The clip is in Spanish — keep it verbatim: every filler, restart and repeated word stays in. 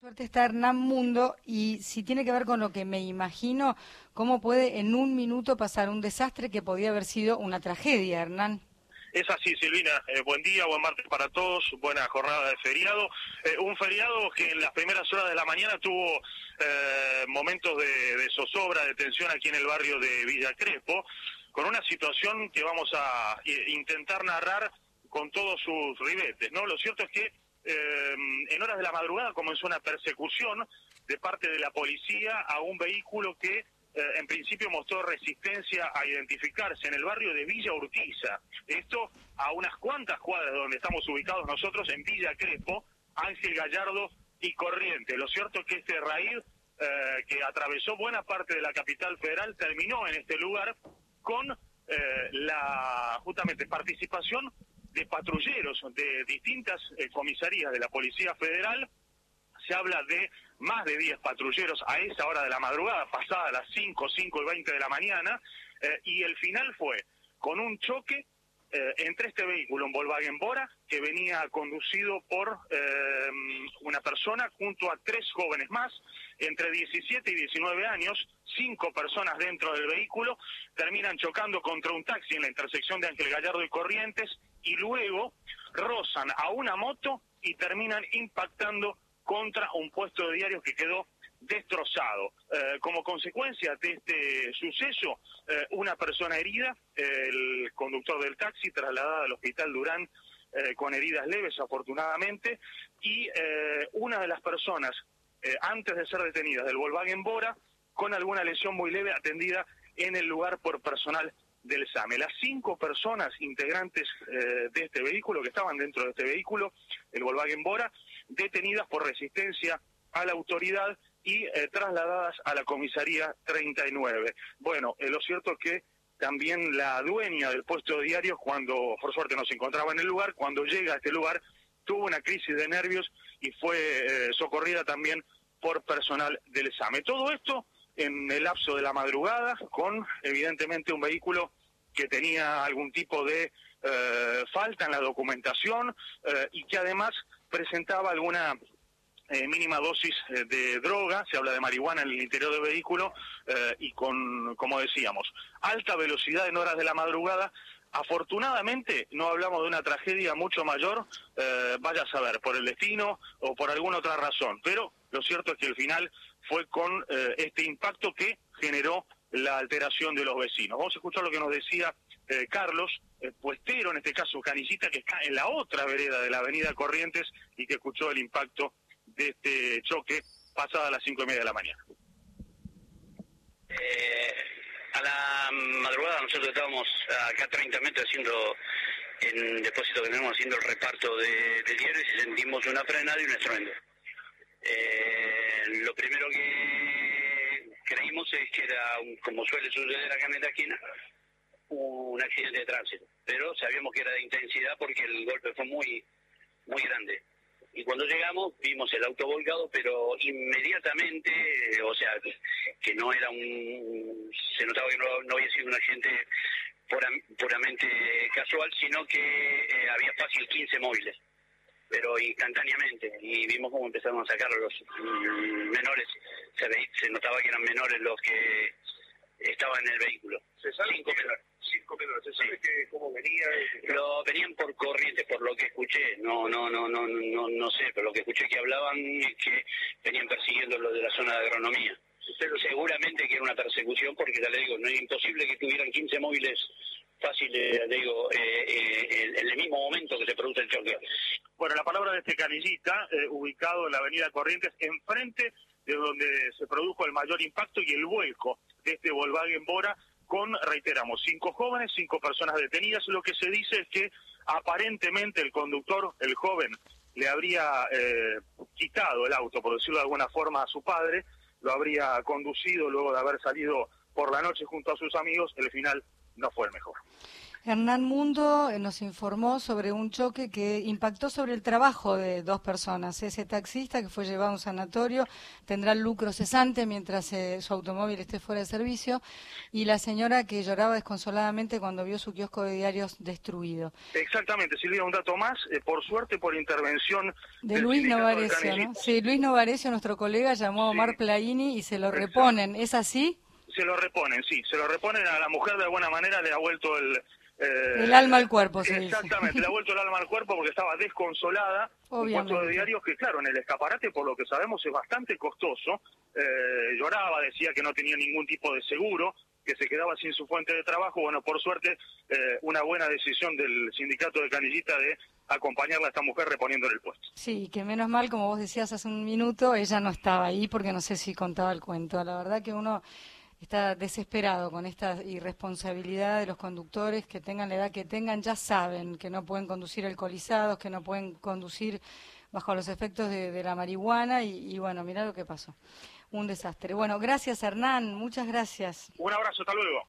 Suerte está Hernán Mundo, y si tiene que ver con lo que me imagino, ¿cómo puede en un minuto pasar un desastre que podía haber sido una tragedia, Hernán? Es así, Silvina. Eh, buen día, buen martes para todos, buena jornada de feriado. Eh, un feriado que en las primeras horas de la mañana tuvo eh, momentos de, de zozobra, de tensión aquí en el barrio de Villa Crespo, con una situación que vamos a eh, intentar narrar con todos sus ribetes, ¿no? Lo cierto es que eh, en horas de la madrugada comenzó una persecución de parte de la policía a un vehículo que Eh, en principio mostró resistencia a identificarse en el barrio de Villa Urquiza. Esto a unas cuantas cuadras de donde estamos ubicados nosotros, en Villa Crespo, Ángel Gallardo y Corrientes. Lo cierto es que este raíz eh, que atravesó buena parte de la capital federal terminó en este lugar con eh, la justamente participación de patrulleros de distintas eh, comisarías de la Policía Federal. Se habla de más de diez patrulleros a esa hora de la madrugada, pasada las cinco, cinco y veinte de la mañana, eh, y el final fue con un choque eh, entre este vehículo, un Volkswagen Bora, que venía conducido por eh, una persona junto a tres jóvenes más, entre diecisiete y diecinueve años, cinco personas dentro del vehículo, terminan chocando contra un taxi en la intersección de Ángel Gallardo y Corrientes, y luego rozan a una moto y terminan impactando contra un puesto de diarios que quedó destrozado. Eh, como consecuencia de este suceso, eh, una persona herida, eh, el conductor del taxi, trasladada al Hospital Durán eh, con heridas leves, afortunadamente, y eh, una de las personas, eh, antes de ser detenidas del Volkswagen Bora, con alguna lesión muy leve, atendida en el lugar por personal del SAME. Las cinco personas integrantes eh, de este vehículo, que estaban dentro de este vehículo, el Volkswagen Bora, detenidas por resistencia a la autoridad y eh, trasladadas a la comisaría treinta y nueve. Bueno, eh, lo cierto es que también la dueña del puesto de diarios, cuando por suerte no se encontraba en el lugar, cuando llega a este lugar, tuvo una crisis de nervios y fue eh, socorrida también por personal del SAME. Todo esto en el lapso de la madrugada, con evidentemente un vehículo que tenía algún tipo de eh, falta en la documentación eh, y que además presentaba alguna eh, mínima dosis eh, de droga. Se habla de marihuana en el interior del vehículo eh, y con, como decíamos, alta velocidad en horas de la madrugada. Afortunadamente no hablamos de una tragedia mucho mayor, eh, vaya a saber, por el destino o por alguna otra razón, pero lo cierto es que el final fue con eh, este impacto que generó la alteración de los vecinos. Vamos a escuchar lo que nos decía eh, Carlos, eh, puestero, en este caso canillita, que está en la otra vereda de la avenida Corrientes y que escuchó el impacto de este choque pasada las cinco y media de la mañana. Eh, a la madrugada nosotros estábamos acá a treinta metros haciendo, en depósito que tenemos, haciendo el reparto de, de diarios y sentimos una frenada y un estruendo. Eh, lo primero que creímos es que era, un, como suele suceder acá en esta esquina, un accidente de tránsito, pero sabíamos que era de intensidad porque el golpe fue muy muy grande. Y cuando llegamos vimos el auto volcado, pero inmediatamente, o sea, que no era un... se notaba que no, no había sido un accidente pura, puramente casual, sino que eh, había fácil quince móviles, pero instantáneamente, y vimos cómo empezaron a sacar a los mm, menores, se, ve, se notaba que eran menores los que estaban en el vehículo. ¿Se sabe Cinco que, menores. Cinco menores. ¿Se sabe sí. que cómo venía? Lo venían por Corrientes, por lo que escuché. No, no, no, no, no, no sé, pero lo que escuché que hablaban es que venían persiguiendo los de la zona de agronomía. Pero seguramente que era una persecución, porque ya le digo, no es imposible que tuvieran quince móviles fáciles, le digo, eh, eh, en el mismo momento que se produce el choque. Bueno, la palabra de este canillita, eh, ubicado en la avenida Corrientes, enfrente de donde se produjo el mayor impacto y el vuelco de este Volkswagen Bora, con, reiteramos, cinco jóvenes, cinco personas detenidas. Lo que se dice es que aparentemente el conductor, el joven, le habría eh, quitado el auto, por decirlo de alguna forma, a su padre, lo habría conducido luego de haber salido por la noche junto a sus amigos. El final no fue el mejor. Hernán Mundo eh, nos informó sobre un choque que impactó sobre el trabajo de dos personas. Ese taxista que fue llevado a un sanatorio tendrá el lucro cesante mientras eh, su automóvil esté fuera de servicio, y la señora que lloraba desconsoladamente cuando vio su kiosco de diarios destruido. Exactamente, Silvia, un dato más, eh, por suerte, por intervención de del Luis sindicato de Novarecio, ¿no? canillitas. Sí, Luis Novarecio, nuestro colega, llamó a Omar Sí. Plaini y se lo Exacto. reponen. ¿Es así? Se lo reponen, sí, se lo reponen a la mujer, de alguna manera le ha vuelto el... Eh, El alma al cuerpo, se dice. Exactamente, le ha vuelto el alma al cuerpo porque estaba desconsolada. Obviamente. Un puesto de diarios que, claro, en el escaparate, por lo que sabemos, es bastante costoso. Eh, lloraba, decía que no tenía ningún tipo de seguro, que se quedaba sin su fuente de trabajo. Bueno, por suerte, eh, una buena decisión del sindicato de Canillita de acompañarla a esta mujer reponiéndole el puesto. Sí, que menos mal, como vos decías hace un minuto, ella no estaba ahí porque no sé si contaba el cuento. La verdad que uno está desesperado con esta irresponsabilidad de los conductores, que tengan la edad que tengan, ya saben que no pueden conducir alcoholizados, que no pueden conducir bajo los efectos de, de la marihuana y, y bueno, mirá lo que pasó. Un desastre. Bueno, gracias Hernán, muchas gracias. Un abrazo, hasta luego.